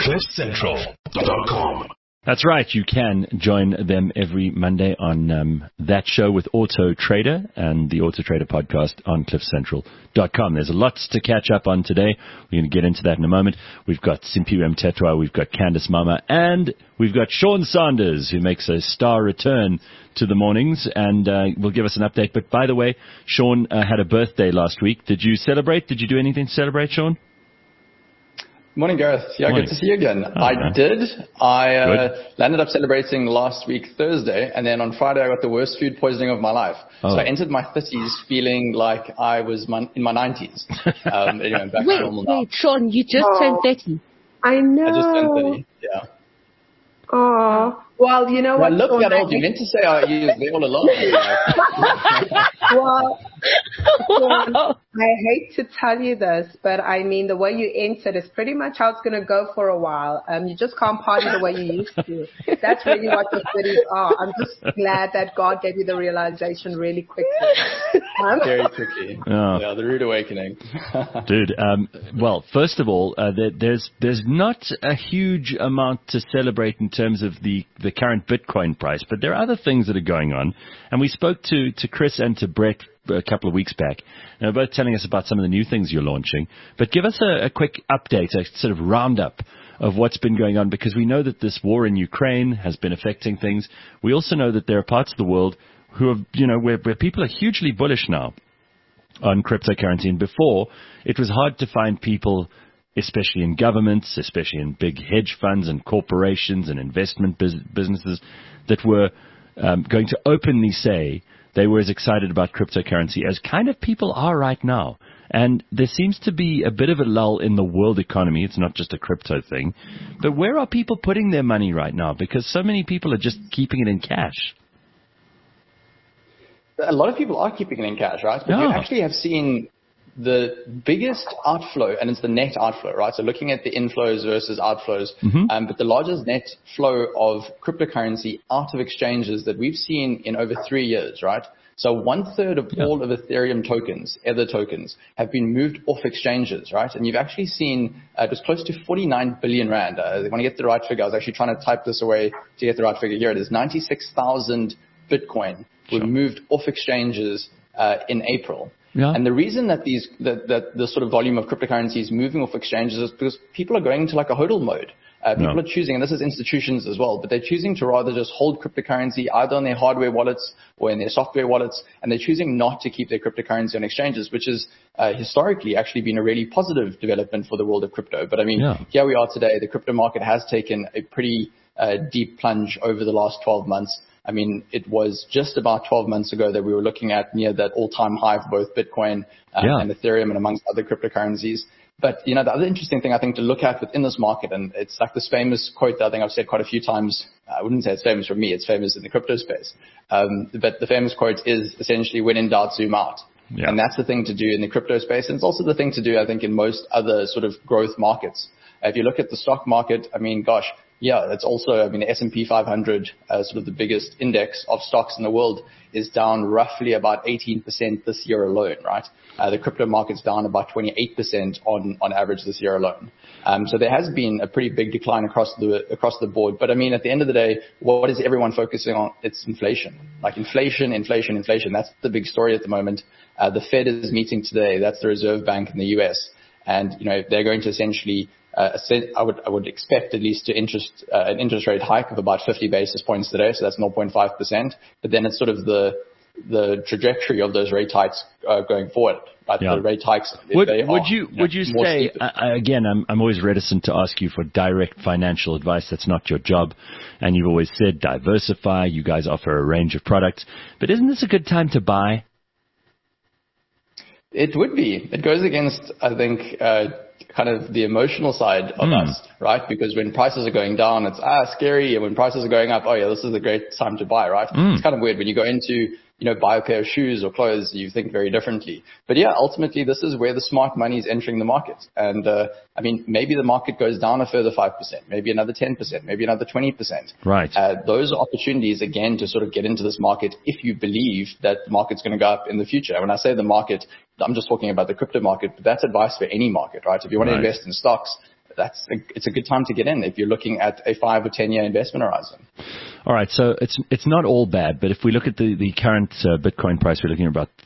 CliffCentral.com. That's right. You can join them every Monday on that show with Auto Trader and the Auto Trader podcast on CliffCentral.com. There's lots to catch up on today. We're going to get into that in a moment. We've got Simpiwe Mtetwa, we've got Candice Mama, and we've got Sean Sanders, who makes a star return to the mornings and will give us an update. But by the way, Sean had a birthday last week. Did you celebrate? Did you do anything to celebrate, Sean? Morning, Gareth. Yeah, Morning. Good to see you again. I did. I landed up celebrating last week, Thursday, and then on Friday I got the worst food poisoning of my life. So I entered my 30s feeling like I was in my 90s. Anyway, back to normal now. Wait, Sean, you just turned 30. I know. I just turned 30, yeah. Oh, well, you know what? Look that old. You meant to say I was there all along. Well, I hate to tell you this, but I mean, the way you entered is pretty much how it's going to go for a while. You just can't party the way you used to. That's really what the cities are. I'm just glad that God gave you the realization really quickly. Very quickly. Yeah, the rude awakening. Dude, well, first of all, there's not a huge amount to celebrate in terms of the current Bitcoin price, but there are other things that are going on. And we spoke to Chris and to Brett a couple of weeks back. And they're both telling us about some of the new things you're launching. But give us a quick update, a sort of roundup of what's been going on, because we know that this war in Ukraine has been affecting things. We also know that there are parts of the world who have, where people are hugely bullish now on cryptocurrency. And before, it was hard to find people, especially in governments, especially in big hedge funds and corporations and investment businesses, that were going to openly say they were as excited about cryptocurrency as kind of people are right now. And there seems to be a bit of a lull in the world economy. It's not just a crypto thing. But where are people putting their money right now? Because so many people are just keeping it in cash. A lot of people are keeping it in cash, right? But you actually have seen the biggest outflow, and it's the net outflow, right? So looking at the inflows versus outflows, but the largest net flow of cryptocurrency out of exchanges that we've seen in over 3 years, right? So 1/3 of all of Ethereum tokens, Ether tokens, have been moved off exchanges, right? And you've actually seen it was close to 49 billion rand. When I get the right figure, I was actually trying to type this away to get the right figure. Here it is, 96,000 Bitcoin were moved off exchanges in April. Yeah. And the reason that the sort of volume of cryptocurrency is moving off exchanges is because people are going into like a hodl mode. People are choosing, and this is institutions as well, but they're choosing to rather just hold cryptocurrency either on their hardware wallets or in their software wallets, and they're choosing not to keep their cryptocurrency on exchanges, which has historically actually been a really positive development for the world of crypto. But I mean, here we are today. The crypto market has taken a pretty deep plunge over the last 12 months. I mean, it was just about 12 months ago that we were looking at near that all-time high for both Bitcoin and Ethereum and amongst other cryptocurrencies. But, the other interesting thing I think to look at within this market, and it's like this famous quote that I think I've said quite a few times. I wouldn't say it's famous for me. It's famous in the crypto space. But the famous quote is essentially, when in doubt, zoom out. Yeah. And that's the thing to do in the crypto space. And it's also the thing to do, I think, in most other sort of growth markets. If you look at the stock market, I mean, gosh, yeah, it's also, the S&P 500, sort of the biggest index of stocks in the world, is down roughly about 18% this year alone, right? The crypto market's down about 28% on average this year alone. So there has been a pretty big decline across the board. But I mean, at the end of the day, what is everyone focusing on? It's inflation. Like inflation. That's the big story at the moment. The Fed is meeting today. That's the Reserve Bank in the US. And, they're going to essentially I would expect at least an interest rate hike of about 50 basis points today, so that's 0.5%. But then it's sort of the trajectory of those rate hikes going forward. Right? Yeah. The rate hikes. Would you say again? I'm always reticent to ask you for direct financial advice. That's not your job, and you've always said diversify. You guys offer a range of products, but isn't this a good time to buy? It would be. It goes against, I think, kind of the emotional side of us, right? Because when prices are going down, it's scary. And when prices are going up, oh yeah, this is a great time to buy, right? It's kind of weird when you go into, buy a pair of shoes or clothes, you think very differently. But yeah, ultimately, this is where the smart money is entering the market. And, maybe the market goes down a further 5%, maybe another 10%, maybe another 20%. Right. Those are opportunities, again, to sort of get into this market if you believe that the market's going to go up in the future. And when I say the market, I'm just talking about the crypto market, but that's advice for any market, right? If you want to invest in stocks, it's a good time to get in if you're looking at a 5 or 10 year investment horizon. All right, so it's not all bad, but if we look at the current Bitcoin price, we're looking at about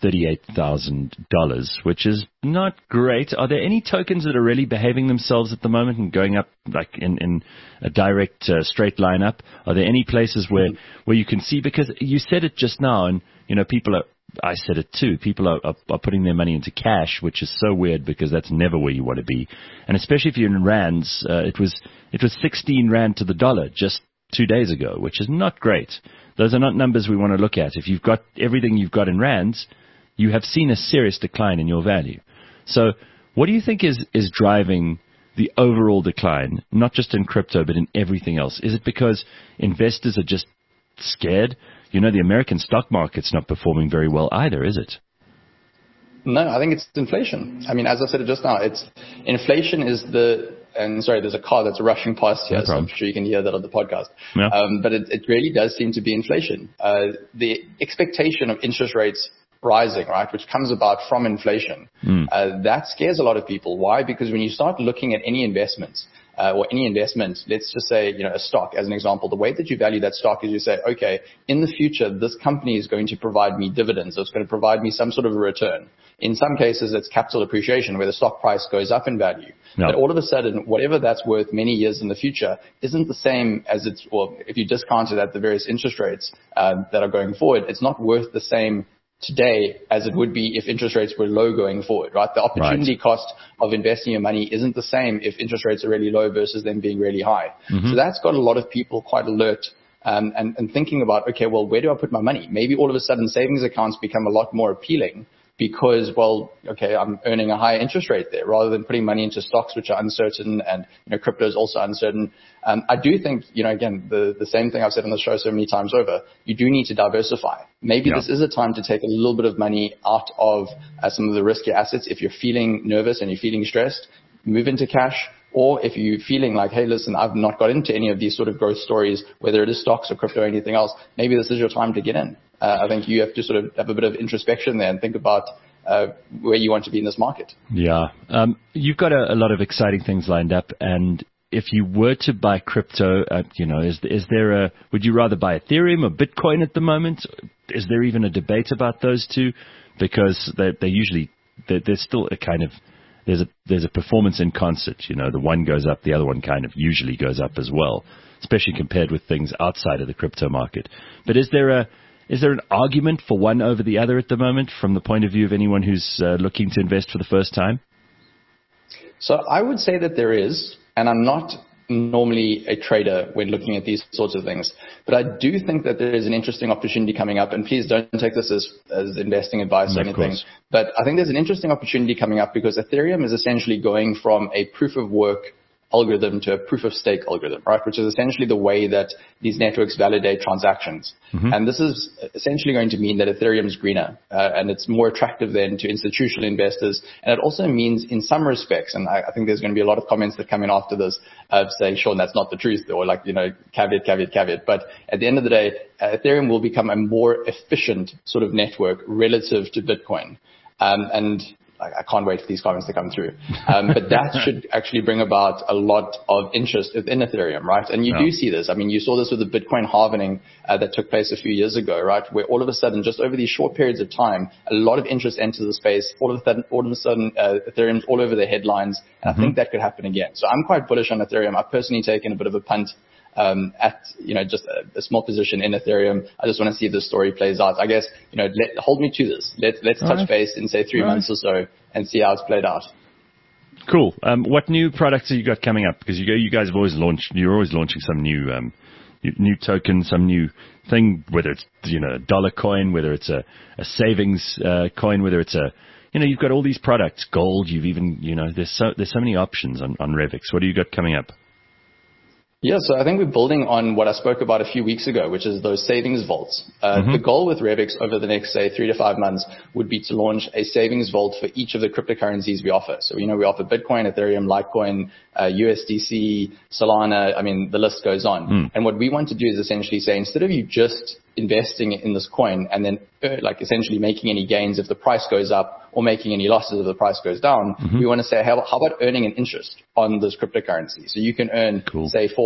$38,000, which is not great. Are there any tokens that are really behaving themselves at the moment and going up like in a direct straight line up? Are there any places where you can see, because you said it just now, and people are, I said it too, people are putting their money into cash, which is so weird because that's never where you want to be. And especially if you're in rands, it was 16 rand to the dollar just 2 days ago, which is not great. Those are not numbers we want to look at. If you've got everything you've got in rands, you have seen a serious decline in your value. So what do you think is driving the overall decline, not just in crypto, but in everything else? Is it because investors are just scared? The American stock market's not performing very well either, is it? No, I think it's inflation. I mean, as I said just now, inflation is there's a car that's rushing past here, so I'm sure you can hear that on the podcast. Yeah. But it really does seem to be inflation. The expectation of interest rates rising, right, which comes about from inflation, that scares a lot of people. Why? Because when you start looking at any investments, or any investment, let's just say, a stock as an example, the way that you value that stock is you say, okay, in the future, this company is going to provide me dividends. It's going to provide me some sort of a return. In some cases, it's capital appreciation where the stock price goes up in value. No. But all of a sudden, whatever that's worth many years in the future isn't the same as if you discount it at the various interest rates that are going forward, it's not worth the same today as it would be if interest rates were low going forward, right? The opportunity cost of investing your money isn't the same if interest rates are really low versus them being really high. So that's got a lot of people quite alert and thinking about, okay, well, where do I put my money? Maybe all of a sudden savings accounts become a lot more appealing because, well, okay, I'm earning a higher interest rate there rather than putting money into stocks which are uncertain and, crypto is also uncertain. I do think, again, the same thing I've said on the show so many times over, you do need to diversify. Maybe this is a time to take a little bit of money out of some of the riskier assets. If you're feeling nervous and you're feeling stressed, move into cash. Or if you're feeling like, hey, listen, I've not got into any of these sort of growth stories, whether it is stocks or crypto or anything else, maybe this is your time to get in. I think you have to sort of have a bit of introspection there and think about where you want to be in this market. Yeah. You've got a lot of exciting things lined up. And if you were to buy crypto, is there would you rather buy Ethereum or Bitcoin at the moment? Is there even a debate about those two? Because there's still a kind of, there's a performance in concert. The one goes up, the other one kind of usually goes up as well, especially compared with things outside of the crypto market. But is there an argument for one over the other at the moment from the point of view of anyone who's looking to invest for the first time? So I would say that there is, and I'm not normally a trader when looking at these sorts of things, but I do think that there is an interesting opportunity coming up, and please don't take this as investing advice or anything, but I think there's an interesting opportunity coming up because Ethereum is essentially going from a proof of work algorithm to a proof of stake algorithm, right? Which is essentially the way that these networks validate transactions. And this is essentially going to mean that Ethereum is greener, and it's more attractive then to institutional investors. And it also means in some respects, and I think there's going to be a lot of comments that come in after this saying, Sean, that's not the truth, or caveat. But at the end of the day, Ethereum will become a more efficient sort of network relative to Bitcoin. And I can't wait for these comments to come through. But that should actually bring about a lot of interest within Ethereum, right? And you do see this. I mean, you saw this with the Bitcoin halvening that took place a few years ago, right? Where all of a sudden, just over these short periods of time, a lot of interest enters the space. All of a sudden, Ethereum's all over the headlines. And I think that could happen again. So I'm quite bullish on Ethereum. I've personally taken a bit of a punt at just a small position in Ethereum. I just want to see if the story plays out. I guess hold me to this. Let's touch base in say 3 months or so and see how it's played out. Cool. What new products have you got coming up? Because you guys have always you're always launching some new token, some new thing, whether it's a dollar coin, whether it's a savings coin, whether it's you've got all these products, gold. You've even there's so many options on Revix. What do you got coming up? Yeah, so I think we're building on what I spoke about a few weeks ago, which is those savings vaults. The goal with Revix over the next, say, 3 to 5 months would be to launch a savings vault for each of the cryptocurrencies we offer. So, we offer Bitcoin, Ethereum, Litecoin, USDC, Solana. I mean, the list goes on. And what we want to do is essentially say, instead of you just investing in this coin and then like essentially making any gains if the price goes up or making any losses if the price goes down. We want to say, how about earning an interest on this cryptocurrency? So you can earn, say, 4% or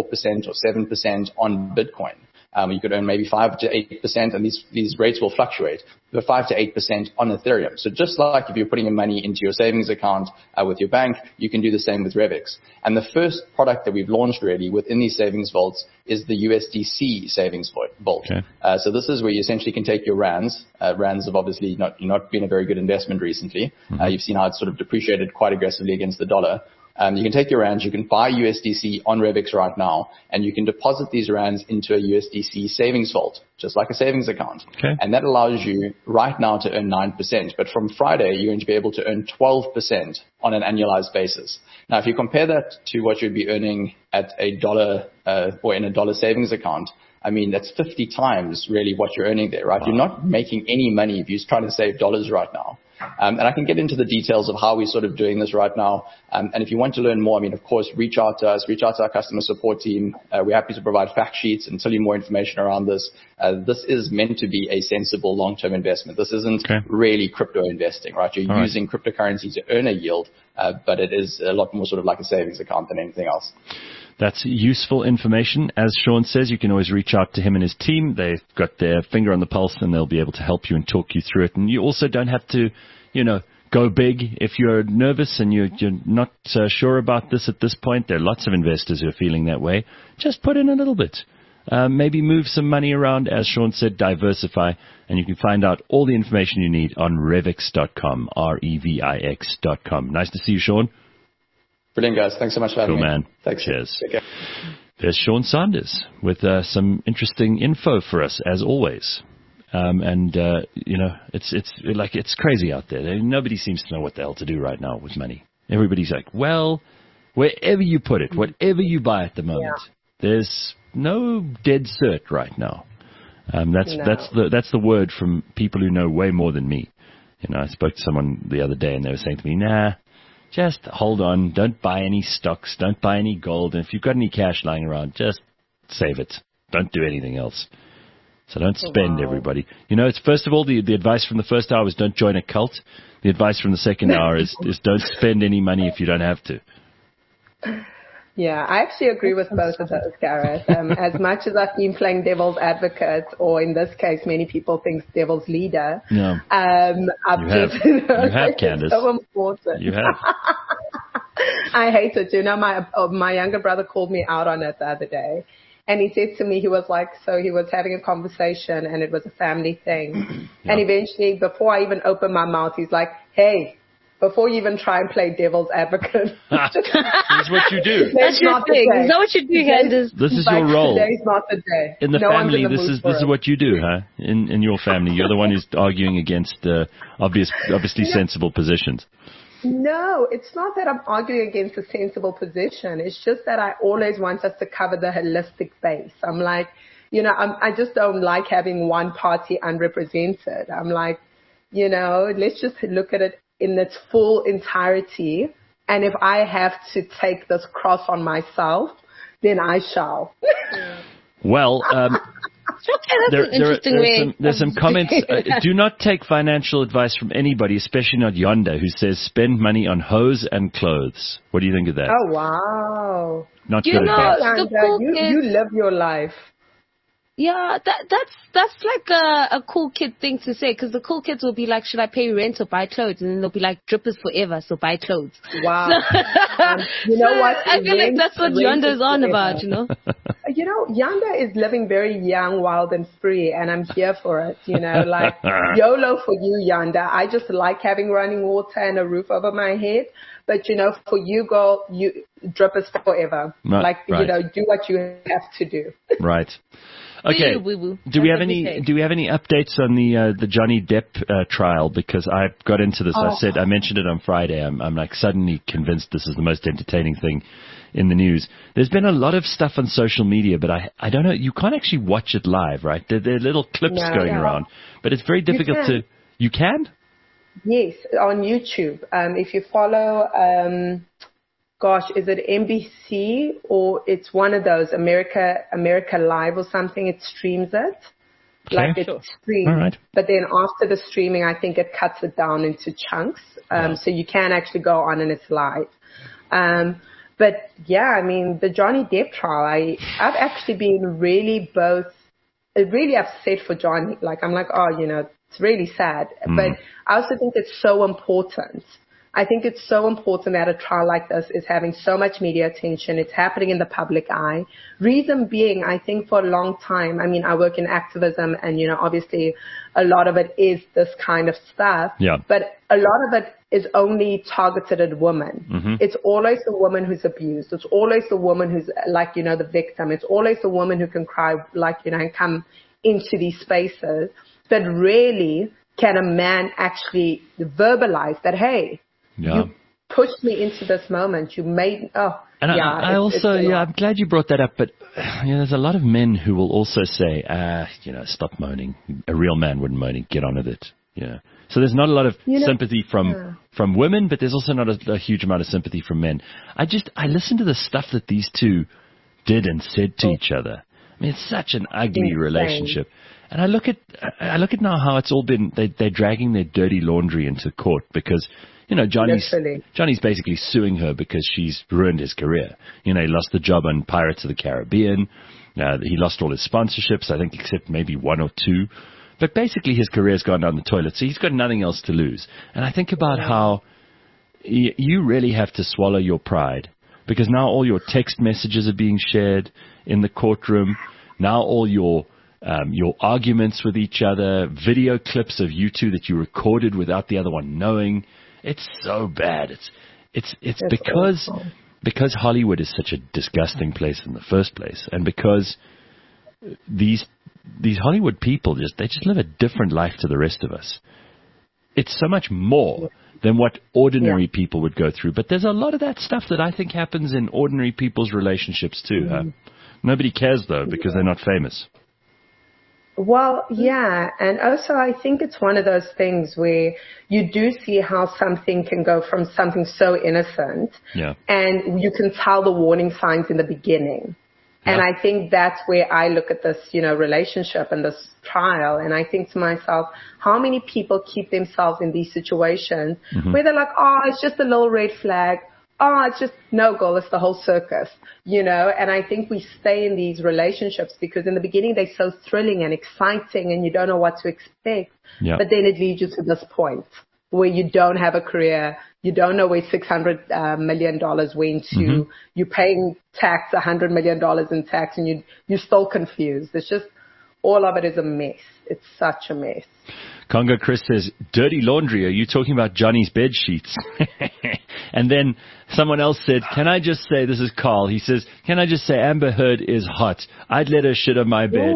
7% on Bitcoin. You could earn maybe 5 to 8%, and these rates will fluctuate, but 5 to 8% on Ethereum. So just like if you're putting your money into your savings account with your bank, you can do the same with Revix. And the first product that we've launched really within these savings vaults is the USDC savings vault. Okay. So this is where you essentially can take your rands. Rands have obviously not been a very good investment recently. You've seen how it's sort of depreciated quite aggressively against the dollar. You can take your rands, you can buy USDC on Revix right now, and you can deposit these rands into a USDC savings vault, just like a savings account. Okay. And that allows you right now to earn 9%. But from Friday, you're going to be able to earn 12% on an annualized basis. Now, if you compare that to what you'd be earning at a dollar or in a dollar savings account, I mean, that's 50 times really what you're earning there, right? Wow. You're not making any money if you're trying to save dollars right now. And I can get into the details of how we're sort of doing this right now. And if you want to learn more, I mean, of course, reach out to us, reach out to our customer support team. We're happy to provide fact sheets and tell you more information around this. This is meant to be a sensible long-term investment. This isn't really crypto investing, right? You're using cryptocurrency to earn a yield, but it is a lot more sort of like a savings account than anything else. That's useful information. As Sean says, you can always reach out to him and his team. They've got their finger on the pulse, and they'll be able to help you and talk you through it. And you also don't have to, go big. If you're nervous and you're not sure about this at this point, there are lots of investors who are feeling that way. Just put in a little bit. Maybe move some money around. As Sean said, diversify. And you can find out all the information you need on Revix.com, Revix.com. Nice to see you, Sean. Brilliant, guys. Thanks so much for having me. Cool, man. Thanks. Cheers. Take care. There's Sean Sanders with some interesting info for us, as always. It's crazy out there. Nobody seems to know what the hell to do right now with money. Everybody's like, well, wherever you put it, whatever you buy at the moment, there's no dead cert right now. That's the word from people who know way more than me. I spoke to someone the other day, and they were saying to me, nah, just hold on. Don't buy any stocks. Don't buy any gold. And if you've got any cash lying around, just save it. Don't do anything else. So don't spend, everybody. It's first of all, the advice from the first hour is don't join a cult. The advice from the second hour is don't spend any money if you don't have to. Yeah, I actually agree with both of those, Gareth. As much as I've been playing devil's advocate, or in this case, many people think devil's leader. No. You have, Candace. It's so important. You have. I hate it. My younger brother called me out on it the other day. And he said to me, he was having a conversation, and it was a family thing. And eventually, before I even opened my mouth, he's like, hey, before you even try and play devil's advocate. This is what you do. That's your thing. Is that what you do, Candace? This is your role. Today's not the day. In the family, this is what you do, huh? In your family. You're the one who's arguing against obviously sensible positions. No, it's not that I'm arguing against a sensible position. It's just that I always want us to cover the holistic base. I'm like, I just don't like having one party unrepresented. I'm like, let's just look at it in its full entirety. And if I have to take this cross on myself, then I shall. Well, there's some comments. Do not take financial advice from anybody, especially not Yonda, who says spend money on hose and clothes. What do you think of that? Oh, wow. Not good advice. You live your life. Yeah, that's like a cool kid thing to say, because the cool kids will be like, should I pay rent or buy clothes? And then they'll be like, drip is forever, so buy clothes. Wow. You know what? I feel like that's what Yonda is on about, Yonda is living very young, wild, and free, and I'm here for it, like YOLO for you, Yonda. I just like having running water and a roof over my head. But, for you, girl, drip is forever. Right. Do what you have to do. Right. Okay. Do we have any updates on the Johnny Depp trial? Because I got into this. I mentioned it on Friday. I'm like suddenly convinced this is the most entertaining thing in the news. There's been a lot of stuff on social media, but I don't know. You can't actually watch it live, right? There are little clips going around, but it's very difficult to. You can? Yes, on YouTube. If you follow, is it NBC or it's one of those America Live or something? It streams it. Like it's streamed. All right. But then after the streaming, I think it cuts it down into chunks. So you can actually go on and it's live. But yeah, I mean, the Johnny Depp trial, I've actually been really upset for Johnny. Like, I'm like, oh, it's really sad. But I also think it's so important. I think it's so important that a trial like this is having so much media attention. It's happening in the public eye. Reason being, I think for a long time, I mean, I work in activism and, obviously a lot of it is this kind of stuff. Yeah. But a lot of it is only targeted at women. It's always the woman who's abused. It's always the woman who's like, the victim. It's always the woman who can cry, like, and come into these spaces. But rarely can a man actually verbalize that, hey, you pushed me into this moment. You made, And I'm glad you brought that up, but there's a lot of men who will also say, stop moaning. A real man wouldn't moan. Get on with it. Yeah. So there's not a lot of sympathy from women, but there's also not a huge amount of sympathy from men. I listened to the stuff that these two did and said to each other. I mean, it's such an ugly relationship. And I look at now how it's all been, they're dragging their dirty laundry into court because, Johnny's basically suing her because she's ruined his career. He lost the job on Pirates of the Caribbean. He lost all his sponsorships, I think, except maybe one or two. But basically his career's gone down the toilet, so he's got nothing else to lose. And I think about how you really have to swallow your pride because now all your text messages are being shared in the courtroom. Now all your arguments with each other, video clips of you two that you recorded without the other one knowing. It's so bad. It's because Hollywood is such a disgusting place in the first place, and because these Hollywood people just live a different life to the rest of us. It's so much more than what ordinary people would go through. But there's a lot of that stuff that I think happens in ordinary people's relationships too. Nobody cares though because they're not famous. Well, yeah. And also I think it's one of those things where you do see how something can go from something so innocent and you can tell the warning signs in the beginning. Yeah. And I think that's where I look at this, relationship and this trial. And I think to myself, how many people keep themselves in these situations where they're like, oh, it's just a little red flag. Oh, it's just no goal. It's the whole circus, and I think we stay in these relationships because in the beginning they're so thrilling and exciting and you don't know what to expect. Yeah. But then it leads you to this point where you don't have a career. You don't know where $600 million went to. You're paying tax, $100 million in tax, and you're still confused. It's just all of it is a mess. It's such a mess. Congo Chris says, dirty laundry. Are you talking about Johnny's bed sheets? And then someone else said, can I just say, this is Carl, he says, can I just say Amber Heard is hot. I'd let her shit on my bed.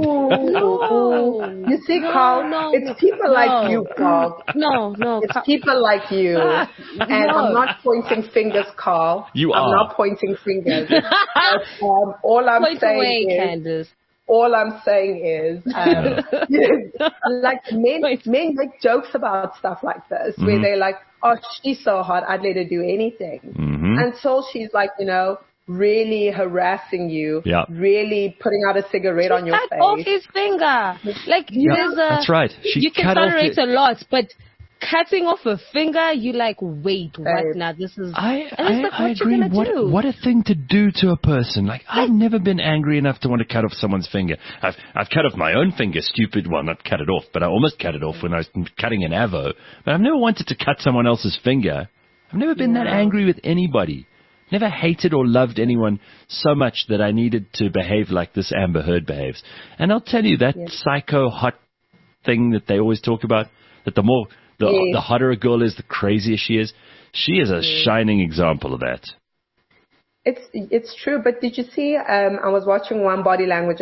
You see, Carl, it's people like you, Carl. It's people like you. And I'm not pointing fingers, Carl. I'm not pointing fingers. All I'm Point saying away, is, Candace. all I'm saying is, like men make jokes about stuff like this, where they're like, oh, she's so hot, I'd let her do anything. Until she's like, really harassing you, really putting out a cigarette on your face. Cut off his finger. Like, that's right. You can tolerate a lot, but cutting off a finger, you like, wait, what now? This is... I agree. What a thing to do to a person. Like, I've never been angry enough to want to cut off someone's finger. I've cut off my own finger, well, not cut it off, but I almost cut it off when I was cutting an avo. But I've never wanted to cut someone else's finger. I've never been that angry with anybody. Never hated or loved anyone so much that I needed to behave like this Amber Heard behaves. And I'll tell you, that psycho hot thing that they always talk about, that the hotter a girl is, the crazier she is. She is a shining example of that. It's true, but did you see? I was watching one body language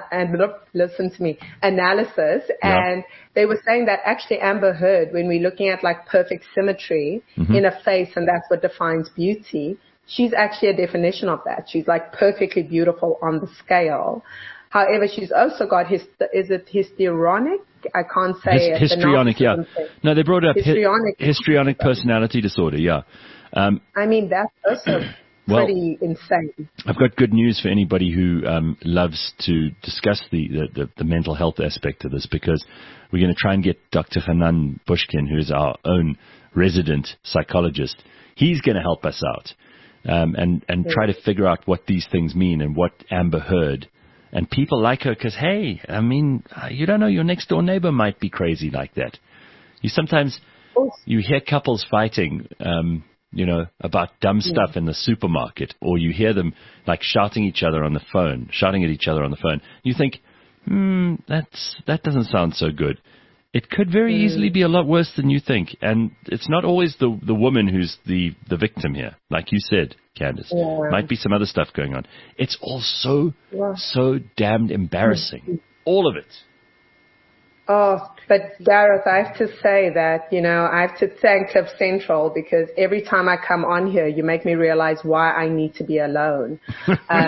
analysis, and they were saying that actually Amber Heard, when we're looking at like perfect symmetry in a face, and that's what defines beauty, she's actually a definition of that. She's like perfectly beautiful on the scale. However, she's also got is it histrionic? I can't say it. Histrionic, yeah. No, they brought up histrionic personality disorder, yeah. I mean, that's also pretty insane. I've got good news for anybody who loves to discuss the mental health aspect of this, because we're going to try and get Dr. Hanan Bushkin, who is our own resident psychologist. He's going to help us out and try to figure out what these things mean and what Amber Heard and people like her, because, hey, I mean, you don't know, your next door neighbor might be crazy like that. You hear couples fighting, about dumb stuff in the supermarket, or you hear them like shouting at each other on the phone. You think, that doesn't sound so good. It could very easily be a lot worse than you think. And it's not always the woman who's the victim here. Like you said, Candace, might be some other stuff going on. It's all so damned embarrassing. All of it. Oh, but Gareth, I have to say that, I have to thank Cliff Central, because every time I come on here, you make me realize why I need to be alone. I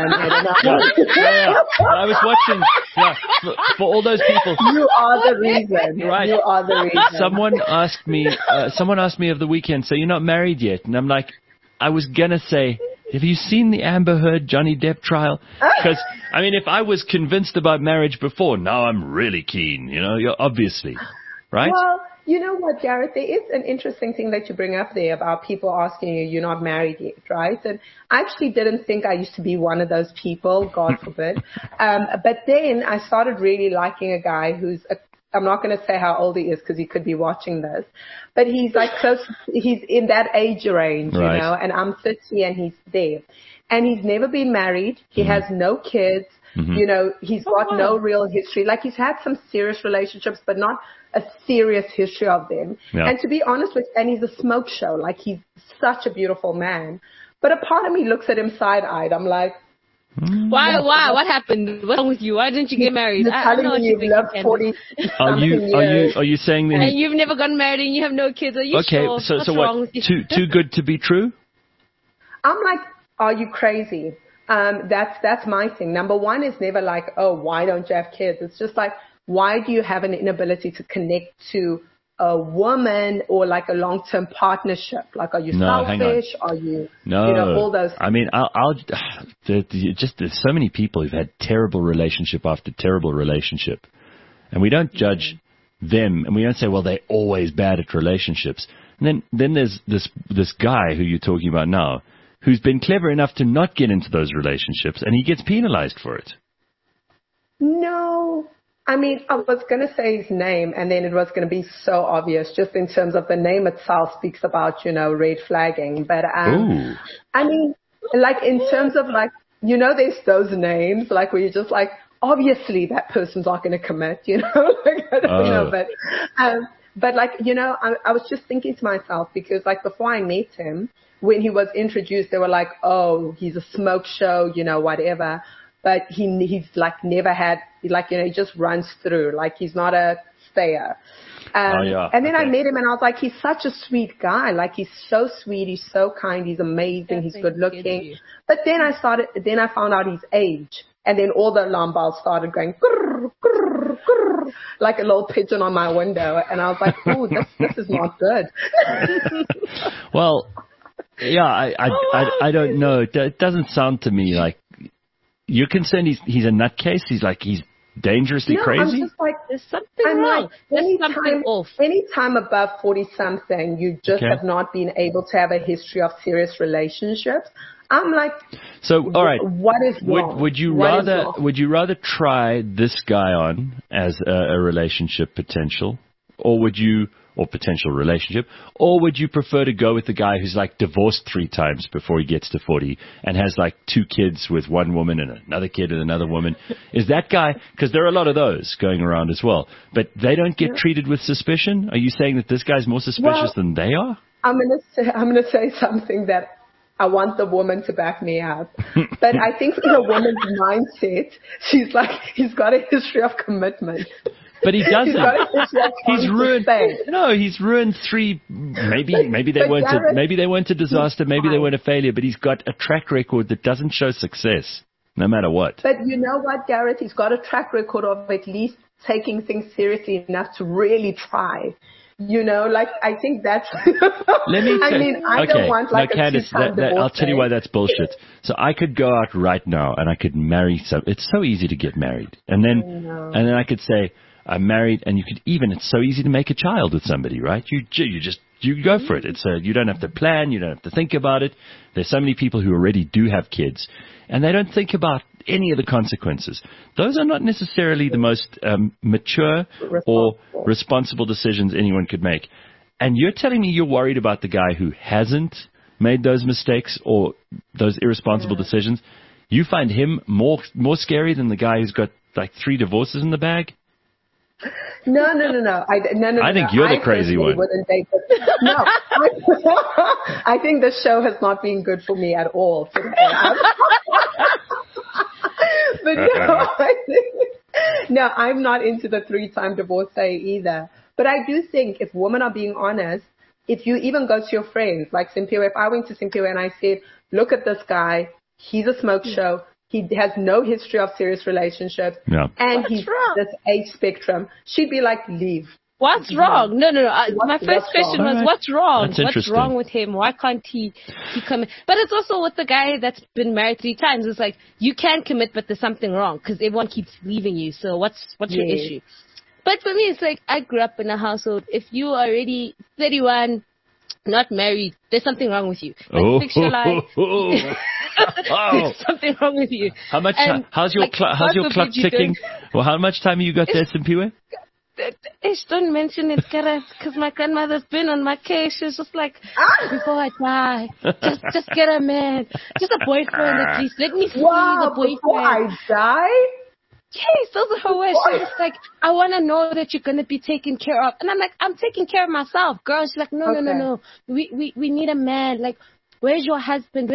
was watching, for all those people. You are the reason. Right. You are the reason. Someone asked me over the weekend, so you're not married yet? And I'm like, I was going to say, have you seen the Amber Heard Johnny Depp trial? Because, I mean, if I was convinced about marriage before, now I'm really keen, you're obviously, right? Well, you know what, Gareth, there is an interesting thing that you bring up there about people asking you, you're not married yet, right? And I actually didn't think I used to be one of those people, God forbid. But then I started really liking a guy who's I'm not going to say how old he is because he could be watching this, but he's like he's in that age range, right. And I'm 30 and he's there. And he's never been married. He has no kids. He's got no real history. Like, he's had some serious relationships, but not a serious history of them. Yeah. And to be honest with you, and he's a smoke show. Like, he's such a beautiful man. But a part of me looks at him side-eyed. I'm like, why? What happened? What's wrong with you? Why didn't you get married? I don't know what you've lived 40 Are you saying that? And you've never gotten married and you have no kids? Are you sure? So what? Too good to be true? I'm like, are you crazy? That's my thing. Number one is never like, oh, why don't you have kids? It's just like, why do you have an inability to connect to a woman or like a long-term partnership? Like, are you selfish? Are you, all those things? I mean, there's so many people who've had terrible relationship after terrible relationship. And we don't judge them, and we don't say, well, they're always bad at relationships. And then there's this guy who you're talking about now, who's been clever enough to not get into those relationships, and he gets penalized for it. No. I mean, I was going to say his name, and then it was going to be so obvious, just in terms of the name itself speaks about, red flagging. But, I mean, like, in terms of, like, there's those names, like, where you're just like, obviously that person's not going to commit, like, I don't know, but like, I was just thinking to myself, because, like, before I met him, when he was introduced, they were like, oh, he's a smoke show, whatever. But he's like never had, like, he just runs through, like, he's not a stayer. And then I met him and I was like, he's such a sweet guy. Like, he's so sweet. He's so kind. He's amazing. He's good looking. But then I found out his age. And then all the alarm bells started going, grrr, grrr, grrr, like a little pigeon on my window. And I was like, oh, this is not good. Well, yeah, I don't know. It doesn't sound to me like you're concerned he's a nutcase. He's dangerously crazy. I'm just like, there's something wrong. There's something off. Anytime above 40-something, you just have not been able to have a history of serious relationships. I'm like, so all right. What is wrong? Would you rather try this guy on as a relationship potential, or potential relationship, or would you prefer to go with the guy who's like divorced 3 times before he gets to 40 and has like 2 kids with one woman and another kid with another woman? Is that guy, because there are a lot of those going around as well, but they don't get treated with suspicion? Are you saying that this guy's more suspicious than they are? I'm gonna say something that I want the woman to back me up. But I think in a woman's mindset, she's like, he's got a history of commitment. But he doesn't. He's ruined. No, he's ruined 3. Maybe they weren't a disaster. Maybe they weren't a failure. But he's got a track record that doesn't show success, no matter what. But you know what, Gareth? He's got a track record of at least taking things seriously enough to really try. You know, like, I think that's, Let me I mean, I don't want like no, a Candace, two-time divorce. I'll tell you why that's bullshit. So I could go out right now and I could marry it's so easy to get married. And then I could say, I'm married, and it's so easy to make a child with somebody, right? You go for it. You don't have to plan, you don't have to think about it. There's so many people who already do have kids, and they don't think about any of the consequences. Those are not necessarily the most mature or responsible decisions anyone could make. And you're telling me you're worried about the guy who hasn't made those mistakes or those irresponsible decisions? You find him more scary than the guy who's got like 3 divorces in the bag? No. I think you're the crazy one. No, I think the show has not been good for me at all today. But no, I'm not into the 3-time divorcee either. But I do think if women are being honest, if you even go to your friends, like Simpiwe, if I went to Simpiwe and I said, look at this guy, he's a smoke show. He has no history of serious relationships. Yeah. And he's this age spectrum. She'd be like, leave. What's wrong? No. My first question was, what's wrong? What's wrong with him? Why can't he commit? But it's also with the guy that's been married 3 times. It's like, you can commit, but there's something wrong because everyone keeps leaving you. So what's your issue? But for me, it's like, I grew up in a household. If you are already 31, not married, there's something wrong with you. Like, fix your life. There's something wrong with you. How's your clock ticking? Well, how much time have you got there, Simpiwe? Don't mention it, because my grandmother's been on my case. She's just like, before I die, just get a man, just a boyfriend at least. Let me see the boyfriend. Before I die? Yes, those are her words. She's just like, I want to know that you're going to be taken care of. And I'm like, I'm taking care of myself, girl. She's like, no. We need a man. Like, where's your husband?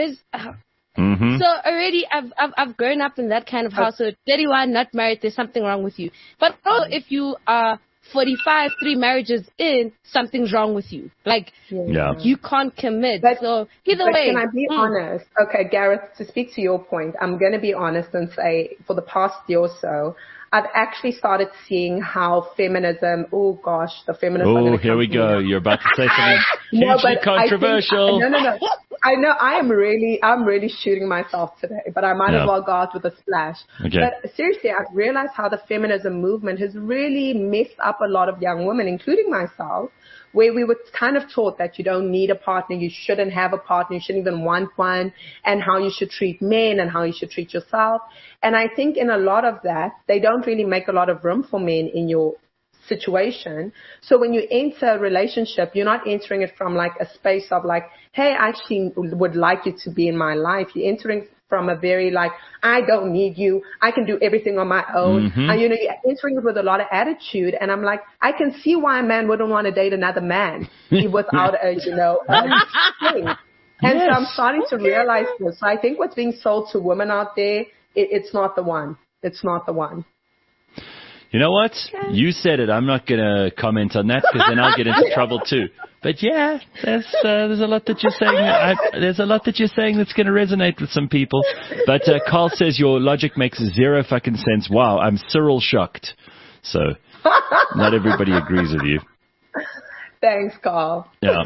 So already I've grown up in that kind of household. 31, not married, there's something wrong with you. But if you are 45, 3 marriages in, something's wrong with you. Like, you can't commit. So either way. Can I be honest? Okay, Gareth, to speak to your point, I'm going to be honest and say for the past year or so, I've actually started seeing how feminism, the feminists are going to here we go. You're about to say something hugely controversial. No. I know I'm really shooting myself today, but I might as well go out with a splash. Okay. But seriously, I've realized how the feminism movement has really messed up a lot of young women, including myself, where we were kind of taught that you don't need a partner, you shouldn't have a partner, you shouldn't even want one, and how you should treat men and how you should treat yourself. And I think in a lot of that, they don't really make a lot of room for men in your situation. So when you enter a relationship, you're not entering it from like a space of like, hey, I actually would like you to be in my life. You're entering from a very like, I don't need you. I can do everything on my own. And you're entering it with a lot of attitude. And I'm like, I can see why a man wouldn't want to date another man without a, thing. And so I'm starting to realize this. So I think what's being sold to women out there, it's not the one. It's not the one. You know what? You said it. I'm not going to comment on that because then I'll get into trouble too. But yeah, there's a lot that you're saying. There's a lot that you're saying that's going to resonate with some people. But Carl says your logic makes 0 fucking sense. Wow, I'm Cyril shocked. So not everybody agrees with you. Thanks, Carl. Yeah.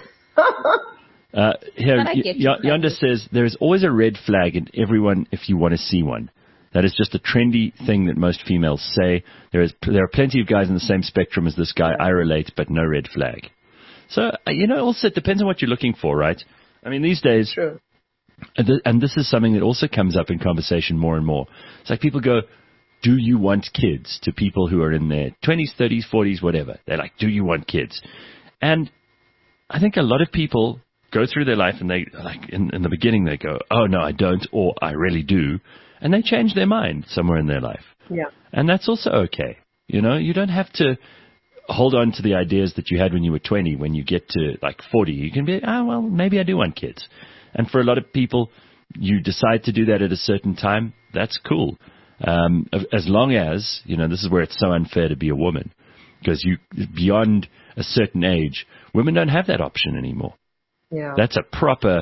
Here, Yonda says there is always a red flag in everyone if you want to see one. That is just a trendy thing that most females say. There are plenty of guys in the same spectrum as this guy. I relate, but no red flag. So, also it depends on what you're looking for, right? I mean, these days, True. And this is something that also comes up in conversation more and more. It's like people go, do you want kids? To people who are in their 20s, 30s, 40s, whatever. They're like, do you want kids? And I think a lot of people go through their life and they, like, in the beginning they go, oh, no, I don't, or I really do. And they change their mind somewhere in their life. Yeah. And that's also okay. You don't have to hold on to the ideas that you had when you were 20. When you get to like 40, you can be, well, maybe I do want kids. And for a lot of people, you decide to do that at a certain time. That's cool. As long as, this is where it's so unfair to be a woman. Because beyond a certain age, women don't have that option anymore. Yeah. That's a proper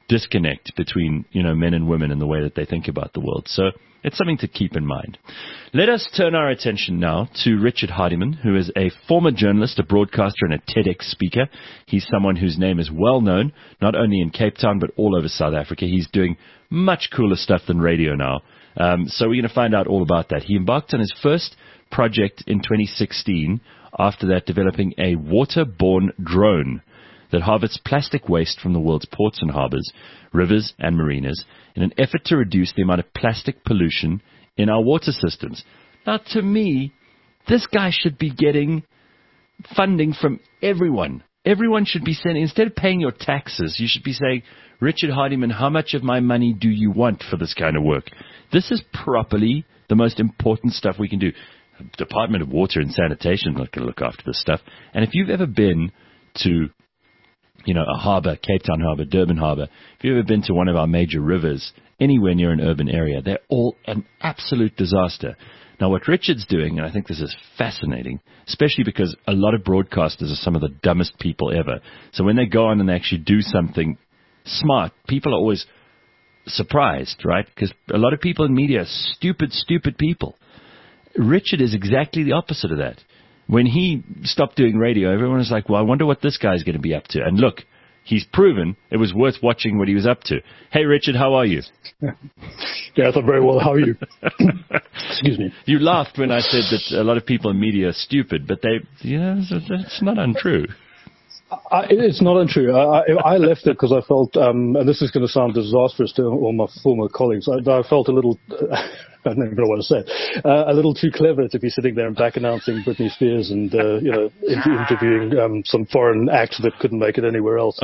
disconnect between, men and women in the way that they think about the world. So it's something to keep in mind. Let us turn our attention now to Richard Hardiman, who is a former journalist, a broadcaster, and a TEDx speaker. He's someone whose name is well known, not only in Cape Town, but all over South Africa. He's doing much cooler stuff than radio now. So we're going to find out all about that. He embarked on his first project in 2016, after that developing a waterborne drone that harvests plastic waste from the world's ports and harbors, rivers and marinas in an effort to reduce the amount of plastic pollution in our water systems. Now, to me, this guy should be getting funding from everyone. Everyone should be sending, instead of paying your taxes, you should be saying, Richard Hardiman, how much of my money do you want for this kind of work? This is properly the most important stuff we can do. Department of Water and Sanitation is not going to look after this stuff. And if you've ever been to, a harbor, Cape Town Harbor, Durban Harbor, if you've ever been to one of our major rivers, anywhere near an urban area, they're all an absolute disaster. Now, what Richard's doing, and I think this is fascinating, especially because a lot of broadcasters are some of the dumbest people ever. So when they go on and they actually do something smart, people are always surprised, right? Because a lot of people in media are stupid people. Richard is exactly the opposite of that. When he stopped doing radio, everyone was like, well, I wonder what this guy's going to be up to. And look, he's proven it was worth watching what he was up to. Hey, Richard, how are you? Yeah, I'm very well. How are you? Excuse me. You laughed when I said that a lot of people in media are stupid, but it's not untrue. It's not untrue. I left it because I felt, and this is going to sound disastrous to all my former colleagues, I felt a little, I don't even know what to say, a little too clever to be sitting there and back announcing Britney Spears and, interviewing some foreign act that couldn't make it anywhere else.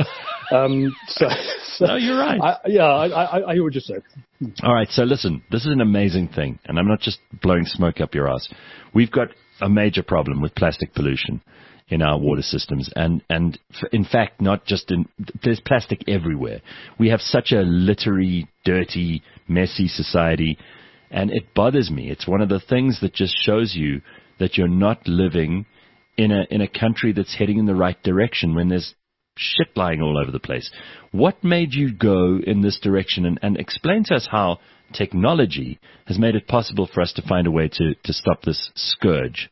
No, you're right. I hear what you're saying. All right, so listen, this is an amazing thing, and I'm not just blowing smoke up your ass. We've got a major problem with plastic pollution in our water systems. And in fact, not just there's plastic everywhere. We have such a littery, dirty, messy society, and it bothers me. It's one of the things that just shows you that you're not living in a country that's heading in the right direction when there's shit lying all over the place. What made you go in this direction? And explain to us how technology has made it possible for us to find a way to stop this scourge.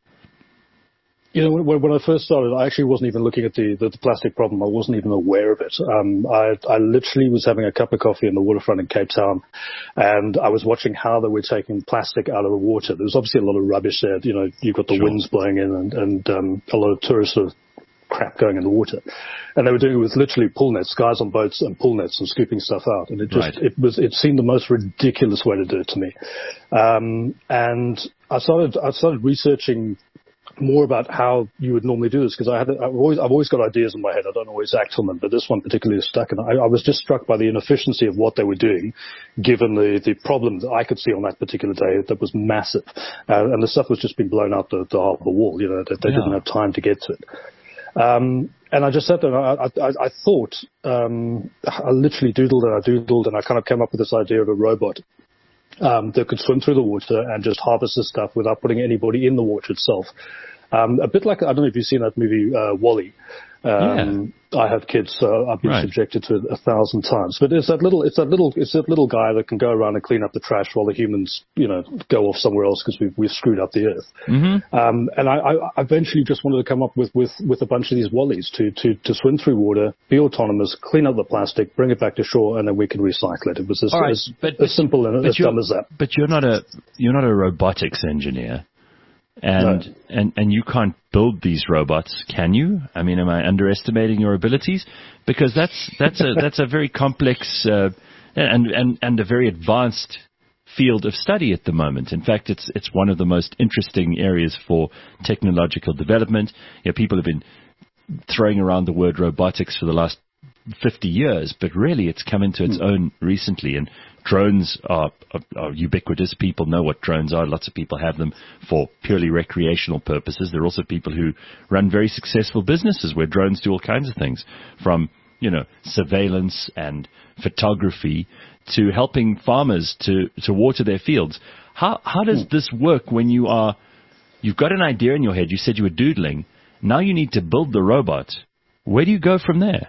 When I first started, I actually wasn't even looking at the plastic problem. I wasn't even aware of it. I literally was having a cup of coffee in the waterfront in Cape Town, and I was watching how they were taking plastic out of the water. There was obviously a lot of rubbish there. You've got the winds blowing in and a lot of tourist sort of crap going in the water. And they were doing it with literally pull nets, guys on boats and pull nets and scooping stuff out. And it seemed the most ridiculous way to do it to me. And I started researching more about how you would normally do this, because I've always got ideas in my head. I don't always act on them, but this one particularly stuck, and I was just struck by the inefficiency of what they were doing, given the problem that I could see on that particular day that was massive, and the stuff was just being blown out the harbour wall. They didn't have time to get to it. And I just sat there and I thought, I literally doodled and I kind of came up with this idea of a robot that could swim through the water and just harvest the stuff without putting anybody in the water itself. A bit like, I don't know if you've seen that movie, WALL-E. I have kids, so I've been subjected to it 1,000 times. But it's that little guy that can go around and clean up the trash while the humans, go off somewhere else because we've screwed up the earth. Mm-hmm. And I eventually just wanted to come up with a bunch of these WALL-Es to swim through water, be autonomous, clean up the plastic, bring it back to shore, and then we can recycle it. It was as simple and as dumb as that. But you're not a robotics engineer. And you can't build these robots, can you? I mean, am I underestimating your abilities? Because that's a very complex and a very advanced field of study at the moment. In fact, it's one of the most interesting areas for technological development. People have been throwing around the word robotics for the last 50 years, but really it's come into its own recently, and drones are ubiquitous. People know what drones are. Lots of people have them for purely recreational purposes. There are also people who run very successful businesses where drones do all kinds of things, from surveillance and photography to helping farmers to water their fields. How does this work when you've got an idea in your head? You said you were doodling. Now you need to build the robot. Where do you go from there?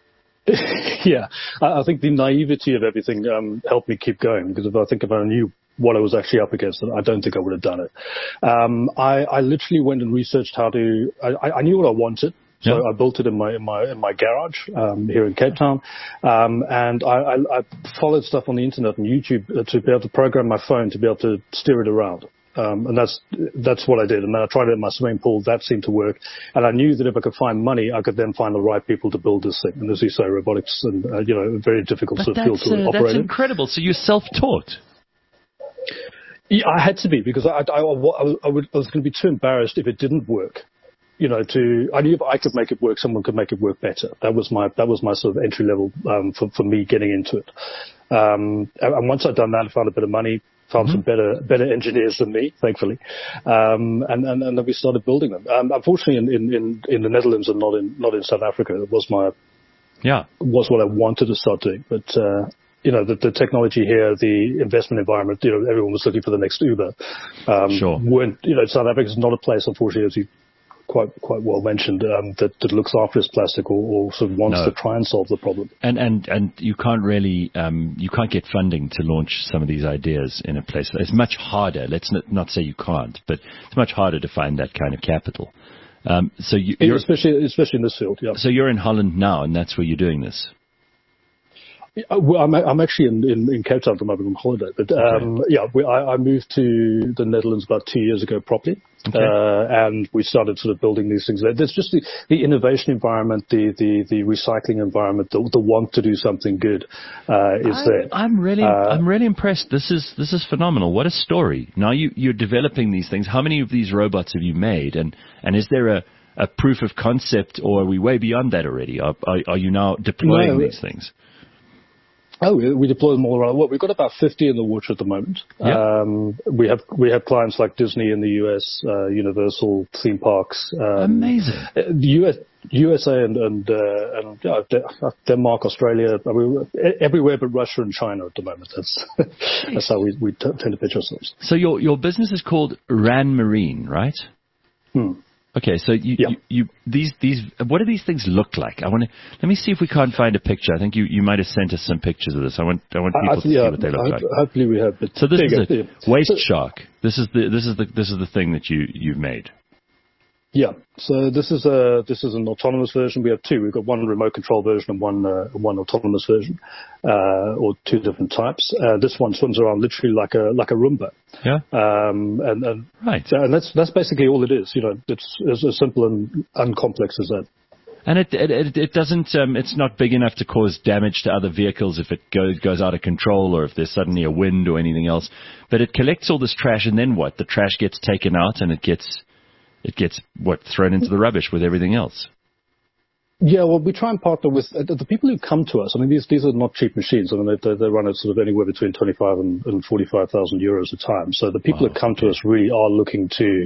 Yeah, I think the naivety of everything helped me keep going, because if I think about I knew what I was actually up against, I don't think I would have done it. I literally went and researched how to. I knew what I wanted. So I built it in my garage here in Cape Town, and I followed stuff on the internet and YouTube to be able to program my phone to be able to steer it around. And that's what I did. And then I tried it in my swimming pool. That seemed to work. And I knew that if I could find money, I could then find the right people to build this thing. And as you say, robotics and a very difficult sort of field to operate in. That's incredible. So you're self-taught. Yeah, I had to be, because I was going to be too embarrassed if it didn't work. I knew if I could make it work, someone could make it work better. That was my sort of entry level, for me getting into it. And once I'd done that, I found a bit of money, found some better engineers than me, thankfully. And then we started building them. Unfortunately in the Netherlands and not in South Africa, it was what I wanted to start doing. But, the technology here, the investment environment, everyone was looking for the next Uber. Sure. South Africa is not a place, unfortunately, as you quite well mentioned, that looks after its plastic or sort of wants to try and solve the problem. And you can't really, you can't get funding to launch some of these ideas in a place. It's much harder. Let's not say you can't, but it's much harder to find that kind of capital. So you're especially in this field. Yeah. So you're in Holland now, and that's where you're doing this. Well, I'm actually in Cape Town at the moment on holiday, but I moved to the Netherlands about 2 years ago properly, and we started sort of building these things. There's just the innovation environment, the recycling environment, the want to do something good is there. I'm really impressed. This is phenomenal. What a story! Now you're developing these things. How many of these robots have you made, and is there a proof of concept, or are we way beyond that already? Are you now deploying these things? Oh, we deploy them all around. Well, we've got about 50 in the water at the moment. Yeah. We have clients like Disney in the US, Universal theme parks. Amazing. USA and Denmark, Australia, everywhere but Russia and China at the moment. That's how we tend to pitch ourselves. So your business is called Ran Marine, right? Okay, so these what do these things look like? Let me see if we can't find a picture. I think you might have sent us some pictures of this. I want people to see what they look like. Hopefully we have. So this is a waste shark. This is the thing that you've made. Yeah. So this is an autonomous version. We have two. We've got one remote control version and one autonomous version, or two different types. This one swims around literally like a Roomba. Yeah. And right. And that's basically all it is. It's as simple and uncomplex as that. And it doesn't. It's not big enough to cause damage to other vehicles if it goes out of control or if there's suddenly a wind or anything else. But it collects all this trash, and then what? The trash gets taken out, and it gets thrown into the rubbish with everything else. Yeah, well, we try and partner with the people who come to us. I mean, these are not cheap machines. I mean, they run at sort of anywhere between 25 and 45,000 euros a time. So the people who come to us really are looking to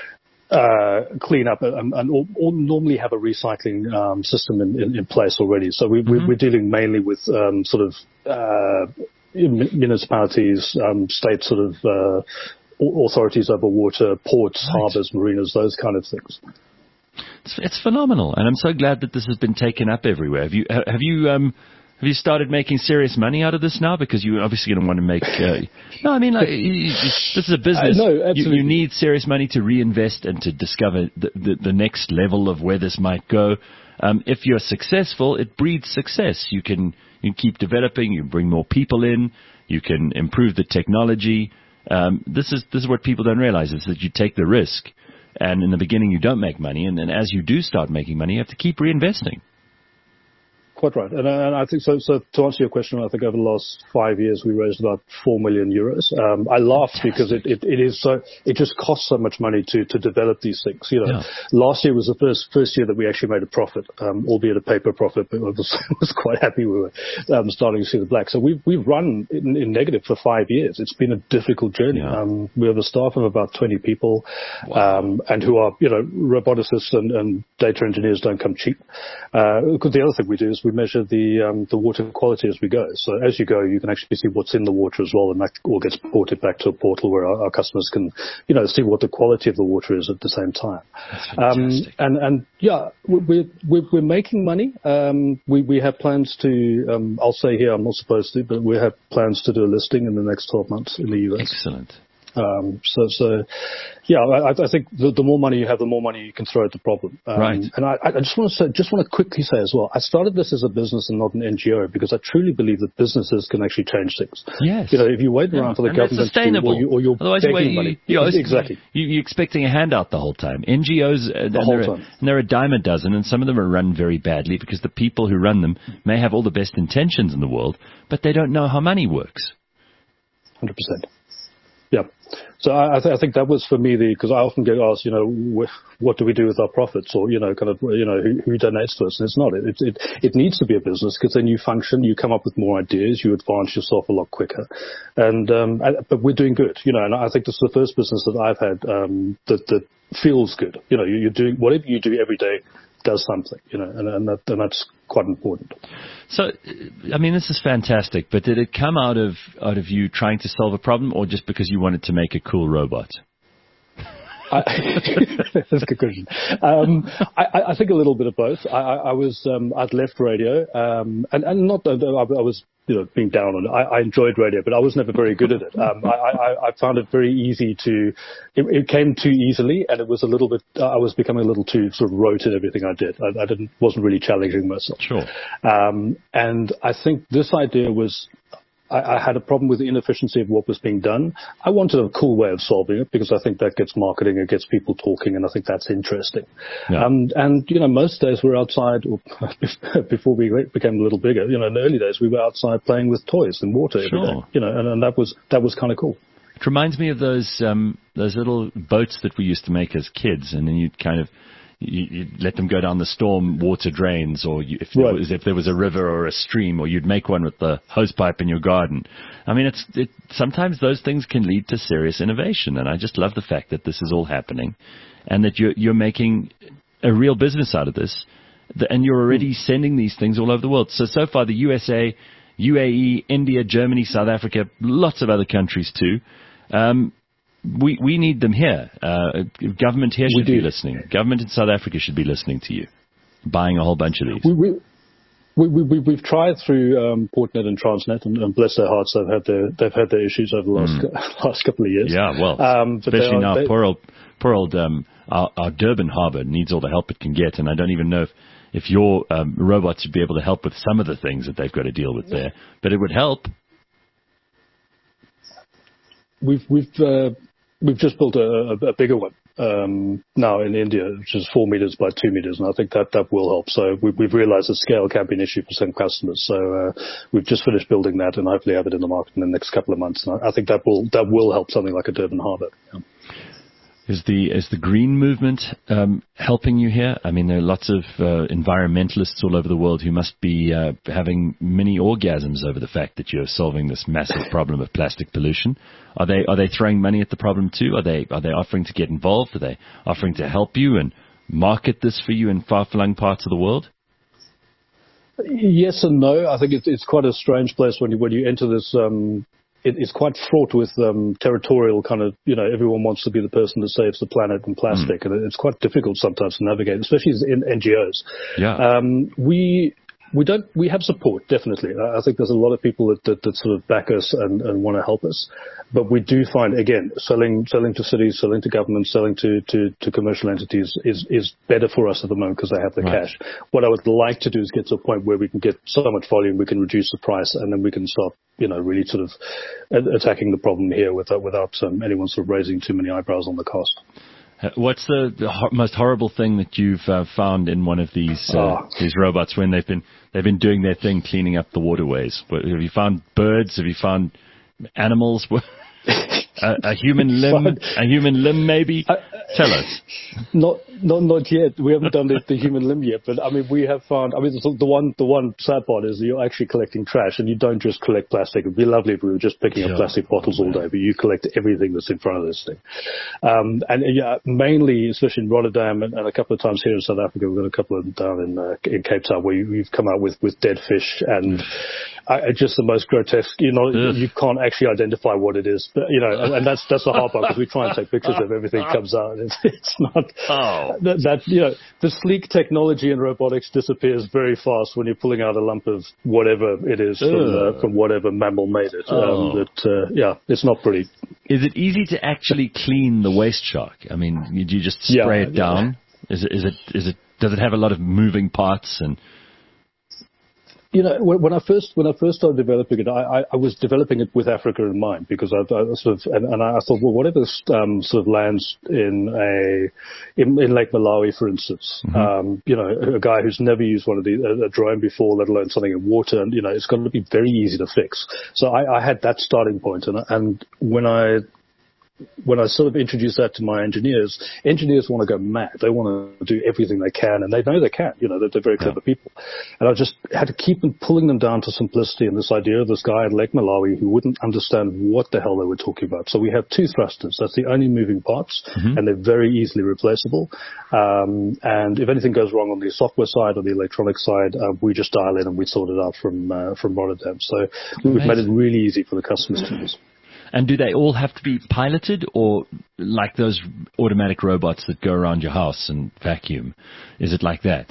clean up and normally have a recycling system in place already. So we're dealing mainly with sort of municipalities, state sort of authorities over water, ports, harbours, marinas, those kind of things. It's phenomenal, and I'm so glad that this has been taken up everywhere. Have you started making serious money out of this now? Because you're obviously going to want to make. No, I mean, this is a business. No, absolutely. You need serious money to reinvest and to discover the next level of where this might go. If you're successful, it breeds success. You can keep developing. You bring more people in. You can improve the technology. This is what people don't realize, is that you take the risk, and in the beginning you don't make money, and then as you do start making money, you have to keep reinvesting. Quite right. And I think so to answer your question, I think over the last 5 years we raised about 4 million euros. I laughed because it just costs so much money to develop these things. Last year was the first year that we actually made a profit, albeit a paper profit, but I was quite happy we were starting to see the black. So we've run in negative for 5 years. It's been a difficult journey. Yeah. We have a staff of about 20 people, and who are, roboticists and data engineers don't come cheap. Because the other thing we do is we measure the water quality as we go. So as you go, you can actually see what's in the water as well, and that all gets ported back to a portal where our customers can, see what the quality of the water is at the same time. That's fantastic. And yeah, we're making money. We have plans to, I'll say here, I'm not supposed to, but we have plans to do a listing in the next 12 months in the US. Excellent. I think the more money you have, the more money you can throw at the problem. Right. And I just want to quickly say as well, I started this as a business and not an NGO because I truly believe that businesses can actually change things. Yes. If you wait around for the government to, or you're Otherwise, begging money. Exactly. You're expecting a handout the whole time. NGOs, and there are a dime a dozen, and some of them are run very badly because the people who run them may have all the best intentions in the world, but they don't know how money works. 100%. Yeah. So I think that was for me because I often get asked, what do we do with our profits, or who donates to us? And it's not. It needs to be a business because then you function, you come up with more ideas, you advance yourself a lot quicker, but we're doing good, and I think this is the first business that I've had that feels good. You're doing whatever you do every day does something, and that's quite important. So, this is fantastic, but did it come out of you trying to solve a problem, or just because you wanted to make a cool robot? That's a good question. I think a little bit of both. I'd left radio, and not that I was, being down on it. I enjoyed radio, but I was never very good at it. I found it very easy it came too easily, and it was a little bit, I was becoming a little too sort of rote in everything I did. I wasn't really challenging myself. Sure. And I think this idea was, I had a problem with the inefficiency of what was being done. I wanted a cool way of solving it because I think that gets marketing, it gets people talking, and I think that's interesting. Yeah. Most days we're outside, or before we became a little bigger, in the early days we were outside playing with toys and water every day, and that was kind of cool. It reminds me of those little boats that we used to make as kids, and then you'd kind of you let them go down the storm water drains, or if there was a river or a stream, or you'd make one with the hose pipe in your garden. Sometimes those things can lead to serious innovation, and I just love the fact that this is all happening, and that you're making a real business out of this, and you're already sending these things all over the world. So far, the USA, UAE, India, Germany, South Africa, lots of other countries too. We need them here. Government here should be listening. Government in South Africa should be listening to you, buying a whole bunch of these. We've tried through Portnet and Transnet, and bless their hearts, they've had their issues over the last couple of years. Yeah, well, especially now, poor old our Durban harbour needs all the help it can get, and I don't even know if your robots would be able to help with some of the things that they've got to deal with there, but it would help. We've just built a bigger one now in India, which is 4 meters by 2 meters, and I think that will help. So we've realized that scale can be an issue for some customers. So we've just finished building that, and hopefully have it in the market in the next couple of months. And I think that will help something like a Durban harbour. Yeah. Is the green movement helping you here? There are lots of environmentalists all over the world who must be having mini orgasms over the fact that you're solving this massive problem of plastic pollution. Are they throwing money at the problem too? Are they offering to get involved? Are they offering to help you and market this for you in far-flung parts of the world? Yes and no. I think it's quite a strange place when you enter this. It's quite fraught with territorial kind of, everyone wants to be the person that saves the planet and plastic, and it's quite difficult sometimes to navigate, especially in NGOs. Yeah. We have support, definitely. I think there's a lot of people that sort of back us and want to help us. But we do find, again, selling to cities, selling to governments, selling to commercial entities is better for us at the moment because they have the cash. What I would like to do is get to a point where we can get so much volume, we can reduce the price, and then we can start, really sort of attacking the problem here without anyone sort of raising too many eyebrows on the cost. What's the most horrible thing that you've found in one of these robots when they've been doing their thing, cleaning up the waterways? Have you found birds? Have you found animals? A human limb maybe? Tell us. Not yet. We haven't done the human limb yet, but I mean, we have found. I mean, the one sad part is you're actually collecting trash, and you don't just collect plastic. It'd be lovely if we were just picking up plastic bottles all day, but you collect everything that's in front of this thing. And mainly, especially in Rotterdam and a couple of times here in South Africa, we've got a couple of them down in Cape Town where we've come out with dead fish and just the most grotesque. You can't actually identify what it is, but, and that's the hard part because we try and take pictures of everything that comes out. It's not the sleek technology in robotics disappears very fast when you're pulling out a lump of whatever it is from whatever mammal made it. It's not pretty. Is it easy to actually clean the waste shark? I mean, do you just spray it down? Does it have a lot of moving parts and? When I first started developing it, I was developing it with Africa in mind because I thought, well, whatever sort of lands in Lake Malawi, for instance, a guy who's never used one of a drone before, let alone something in water, and it's going to be very easy to fix. So I had that starting point, and when I sort of introduced that to my engineers want to go mad. They want to do everything they can, and they know they can. They're very clever people. And I just had to keep pulling them down to simplicity and this idea of this guy at Lake Malawi who wouldn't understand what the hell they were talking about. So we have two thrusters. That's the only moving parts, and they're very easily replaceable. And if anything goes wrong on the software side or the electronic side, we just dial in and we sort it out from Rotterdam. So we've made it really easy for the customers to use. And do they all have to be piloted, or like those automatic robots that go around your house and vacuum? Is it like that?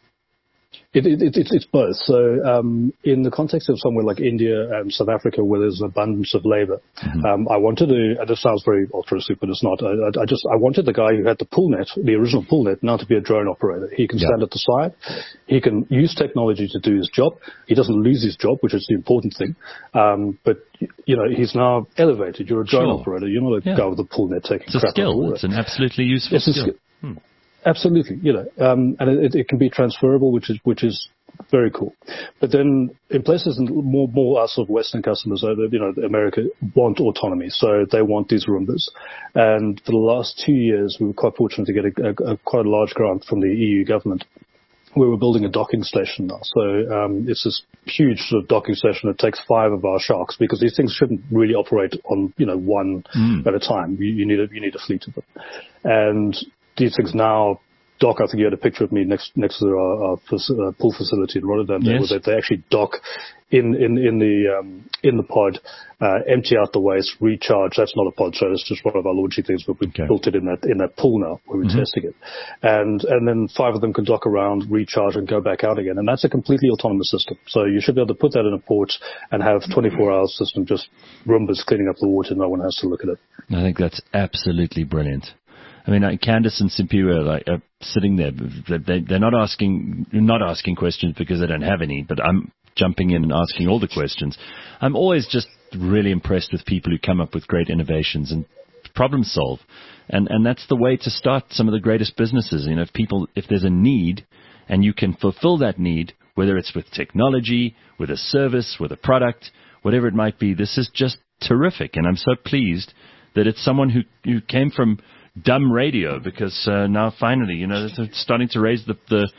It's both. So in the context of somewhere like India and South Africa where there's an abundance of labor, I wanted to, and this sounds very altruistic, but it's not, I wanted the guy who had the pull net, the original pull net, now to be a drone operator. He can stand at the side. He can use technology to do his job. He doesn't lose his job, which is the important thing. But he's now elevated. You're a drone operator. You're not a guy with a pull net taking crap. It's a skill. It's an absolutely useful skill. Absolutely, and it can be transferable, which is very cool. But then in places more our sort of Western customers, America want autonomy, so they want these Roombas. And for the last 2 years, we were quite fortunate to get quite a large grant from the EU government. We were building a docking station now, so it's this huge sort of docking station that takes 5 of our sharks because these things shouldn't really operate on one at a time. You need a fleet of them, and these things now dock. I think you had a picture of me next to our pool facility in Rotterdam. Yes. They actually dock in the pod, empty out the waste, recharge. That's not a pod, so it's just one of our launching things, but we built it in that pool now where we're testing it. And then 5 of them can dock around, recharge, and go back out again. And that's a completely autonomous system. So you should be able to put that in a port and have 24-hour system, just Roombas cleaning up the water. No one has to look at it. I think that's absolutely brilliant. I mean, Candace and Simpiwe are sitting there. They're not asking questions because they don't have any, but I'm jumping in and asking all the questions. I'm always just really impressed with people who come up with great innovations and problem solve. And that's the way to start some of the greatest businesses. If there's a need and you can fulfill that need, whether it's with technology, with a service, with a product, whatever it might be, this is just terrific. And I'm so pleased that it's someone who came from dumb radio, because now finally, it's starting to raise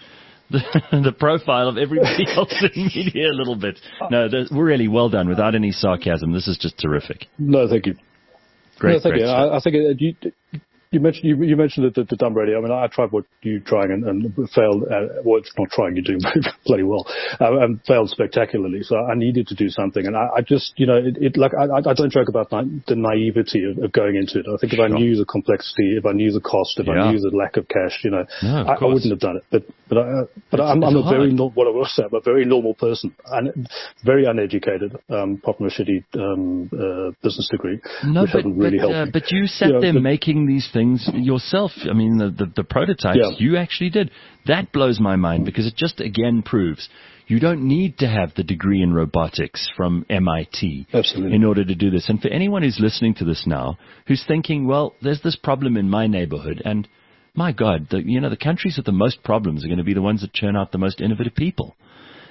the profile of everybody else in media a little bit. No, we're really well done. Without any sarcasm, this is just terrific. No, thank you. Great. No, thank you. I think you mentioned the dumb radio. I mean, I tried what you're trying and failed. Well, it's not trying. You're doing bloody well, and failed spectacularly. So I needed to do something, and I just, I don't joke about the naivety of going into it. I think if I knew the complexity, if I knew the cost, if I knew the lack of cash, I wouldn't have done it. But I'm a very what I will say, I'm a very normal person and very uneducated, from a shitty business degree, which hasn't really helped. But you sat there making these things yourself. I mean, the prototypes you actually did. That blows my mind, because it just again proves you don't need to have the degree in robotics from MIT in order to do this. And for anyone who's listening to this now, who's thinking, well, there's this problem in my neighborhood, and my God, the countries with the most problems are going to be the ones that churn out the most innovative people.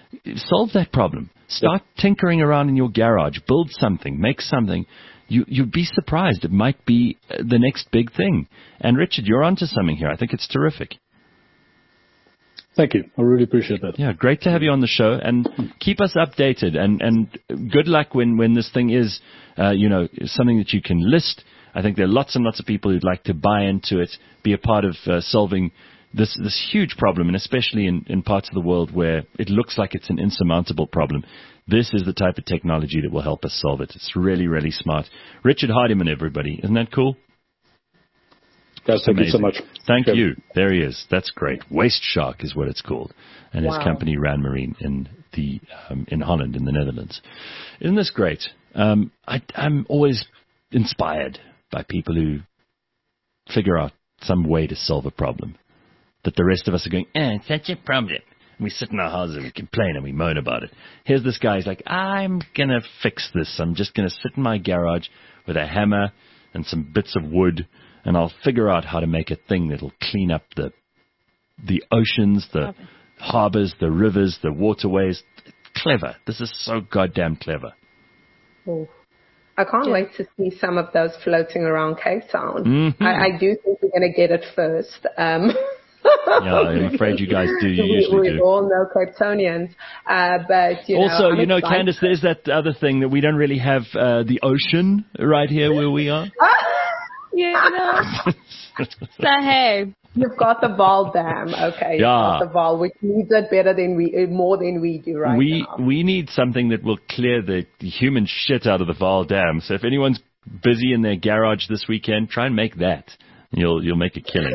solve that problem. Start tinkering around in your garage. Build something. Make something. You'd be surprised. It might be the next big thing. And Richard, you're onto something here. I think it's terrific. Thank you. I really appreciate that. Yeah, great to have you on the show, and keep us updated. And good luck when this thing is, something that you can list. I think there are lots and lots of people who'd like to buy into it, be a part of solving this huge problem, and especially in parts of the world where it looks like it's an insurmountable problem. This is the type of technology that will help us solve it. It's really, really smart. Richard Hardiman, everybody. Isn't that cool? Guys, thank you so much. Thank you. There he is. That's great. Waste Shark is what it's called. And his company, Rand Marine, in Holland, in the Netherlands. Isn't this great? I'm always inspired by people who figure out some way to solve a problem that the rest of us are going, it's such a problem. And we sit in our houses and we complain and we moan about it. Here's this guy, he's like, I'm going to fix this. I'm just going to sit in my garage with a hammer and some bits of wood, and I'll figure out how to make a thing that'll clean up the oceans, the harbors, the rivers, the waterways. Clever. This is so goddamn clever. Oh. I can't wait to see some of those floating around Cape Town. Mm-hmm. I do think we're going to get it first. Yeah, I'm afraid you guys do. You usually do. We all know Capetonians. But, also, Candace, there's that other thing that we don't really have the ocean right here where we are. Yeah, So, hey. You've got the Vaal Dam, okay? You've got the Vaal, which needs it more than we do now. We need something that will clear the human shit out of the Vaal Dam. So if anyone's busy in their garage this weekend, try and make that. You'll make a killing.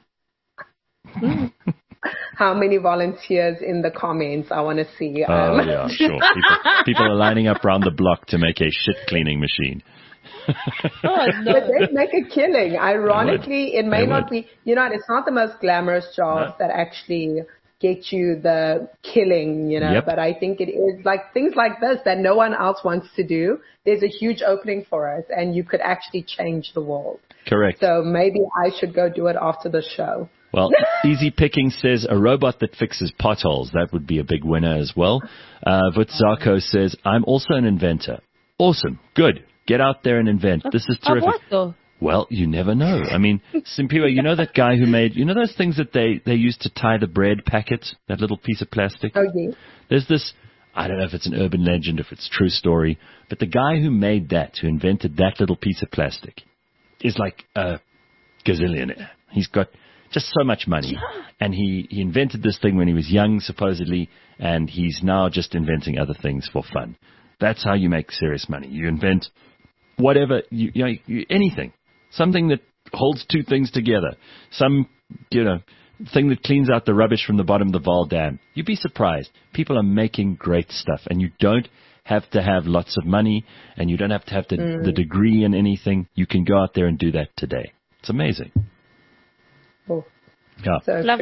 How many volunteers in the comments? I want to see. Yeah, sure. People are lining up around the block to make a shit cleaning machine. But they make a killing. Ironically, it may not be, it's not the most glamorous jobs that actually get you the killing, but I think it is like things like this that no one else wants to do. There's a huge opening for us, and you could actually change the world. Correct. So maybe I should go do it after the show. Well, Easy Picking says a robot that fixes potholes. That would be a big winner as well. Vutzako says, I'm also an inventor. Awesome. Good. Get out there and invent. This is terrific. What though? Well, you never know. I mean, Simpiwe, that guy who made, those things that they used to tie the bread packet, that little piece of plastic? Oh, yeah. There's this, I don't know if it's an urban legend, if it's a true story, but the guy who made that, who invented that little piece of plastic, is like a gazillionaire. He's got just so much money. And he invented this thing when he was young, supposedly, and he's now just inventing other things for fun. That's how you make serious money. You invent whatever, anything. Something that holds two things together. Some, thing that cleans out the rubbish from the bottom of the Vaal Dam. You'd be surprised. People are making great stuff, and you don't have to have lots of money, and you don't have to have the degree in anything. You can go out there and do that today. It's amazing. Oh, yeah. So love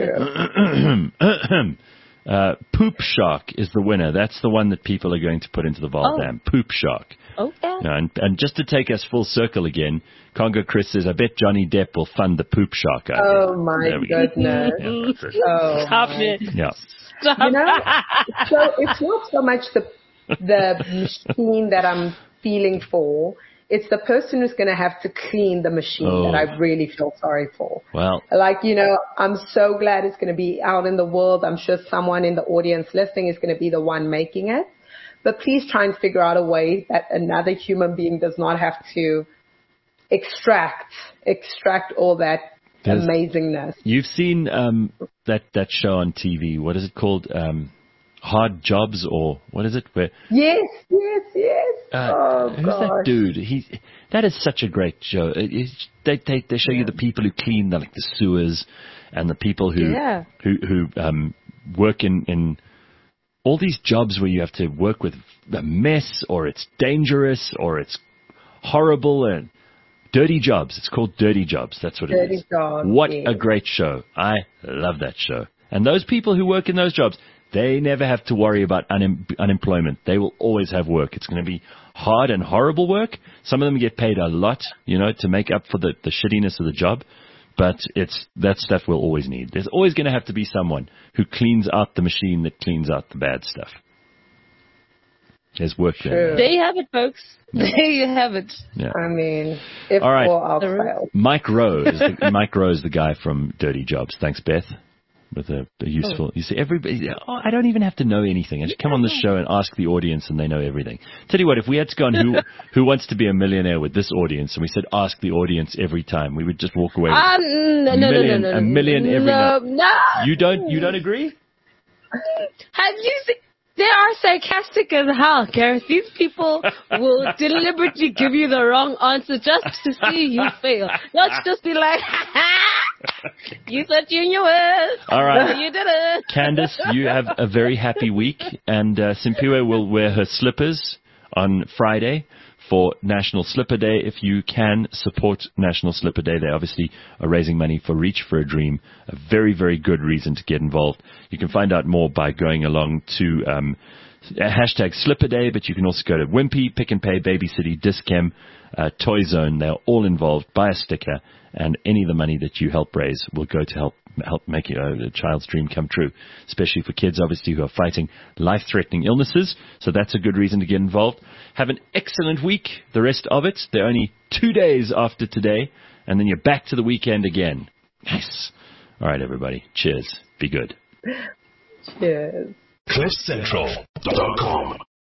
it. Poop Shark is the winner. That's the one that people are going to put into the Vaal Dam. Poop Shark. Okay. And just to take us full circle again, Congo Chris says, I bet Johnny Depp will fund the Poop Shark. Oh, my goodness. Stop it. Yeah. Stop. So it's not so much the machine that I'm feeling for. It's the person who's going to have to clean the machine that I really feel sorry for. Well, I'm so glad it's going to be out in the world. I'm sure someone in the audience listening is going to be the one making it. But please try and figure out a way that another human being does not have to extract all that amazingness. You've seen that show on TV. What is it called? Hard Jobs, or what is it? Yes. Who's that dude? That is such a great show. They show you the people who clean the sewers, and the people who work in all these jobs where you have to work with a mess, or it's dangerous, or it's horrible, and Dirty Jobs. It's called Dirty Jobs. That's what it is. Dirty Jobs. What a great show. I love that show. And those people who work in those jobs, they never have to worry about unemployment. They will always have work. It's going to be hard and horrible work. Some of them get paid a lot, to make up for the shittiness of the job. but that stuff we'll always need. There's always going to have to be someone who cleans out the machine that cleans out the bad stuff. There's work there. There you have it, folks. Yeah. There you have it. Yeah. I mean, if all right. all else fails. Mike Rowe is the guy from Dirty Jobs. Thanks, Beth. With a useful, you see, everybody. Oh, I don't even have to know anything. I just come on the show and ask the audience, and they know everything. Tell you what, if we had to go on who wants to be a millionaire with this audience, and we said ask the audience every time, we would just walk away with a million every night. No. You don't agree? Have you seen? They are sarcastic as hell, Gareth. These people will deliberately give you the wrong answer just to see you fail. Not just be like, you thought you knew it. All right. You didn't. Candace, you have a very happy week, and Simpiwe will wear her slippers on Friday for National Slipper Day. If you can support National Slipper Day, they obviously are raising money for Reach for a Dream. A very, very good reason to get involved. You can find out more by going along to hashtag Slipper Day, but you can also go to Wimpy, Pick and Pay, Baby City, Dis-Chem, Toy Zone. They're all involved. Buy a sticker, and any of the money that you help raise will go to help make a child's dream come true, especially for kids, obviously, who are fighting life-threatening illnesses. So that's a good reason to get involved. Have an excellent week, the rest of it. They're only 2 days after today, and then you're back to the weekend again. Nice. All right, everybody. Cheers. Be good. Cheers. CliffCentral.com